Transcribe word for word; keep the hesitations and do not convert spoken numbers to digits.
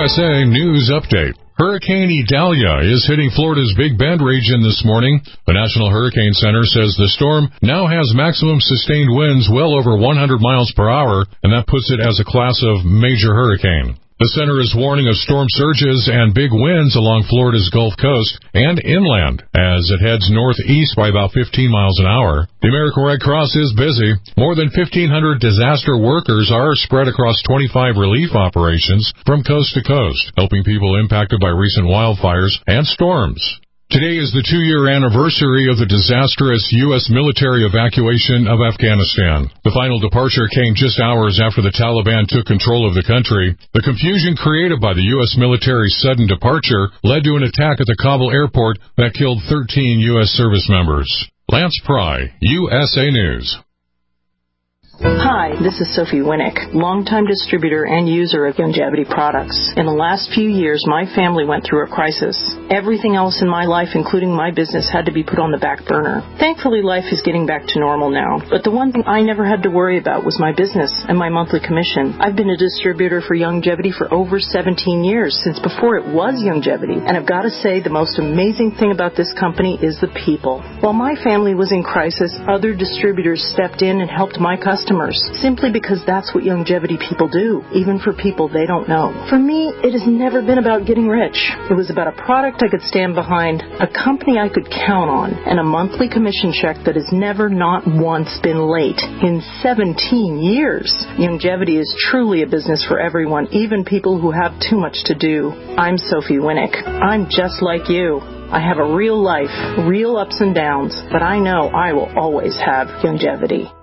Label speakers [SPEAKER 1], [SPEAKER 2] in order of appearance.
[SPEAKER 1] S A News Update. Hurricane Idalia is hitting Florida's Big Bend region this morning. The National Hurricane Center says the storm now has maximum sustained winds well over one hundred miles per hour, and that puts it as a class of major hurricane. The center is warning of storm surges and big winds along Florida's Gulf Coast and inland as it heads northeast by about fifteen miles an hour. The American Red Cross is busy. More than fifteen hundred disaster workers are spread across twenty-five relief operations from coast to coast, helping people impacted by recent wildfires and storms. Today is the two-year anniversary of the disastrous U S military evacuation of Afghanistan. The final departure came just hours after the Taliban took control of the country. The confusion created by the U S military's sudden departure led to an attack at the Kabul airport that killed thirteen U S service members. Lance Pry, U S A News.
[SPEAKER 2] Hi, this is Sophie Winnick, longtime distributor and user of Youngevity products. In the last few years, my family went through a crisis. Everything else in my life, including my business, had to be put on the back burner. Thankfully, life is getting back to normal now, but the one thing I never had to worry about was my business and my monthly commission. I've been a distributor for Youngevity for over seventeen years, since before it was Youngevity, and I've got to say the most amazing thing about this company is the people. While my family was in crisis, other distributors stepped in and helped my customers. Customers, simply because that's what Youngevity people do, even for people they don't know. For me, it has never been about getting rich. It was about a product I could stand behind, a company I could count on, and a monthly commission check that has never not once been late in seventeen years. Youngevity is truly a business for everyone, even people who have too much to do. I'm Sophie Winnick. I'm just like you. I have a real life, real ups and downs, but I know I will always have Youngevity.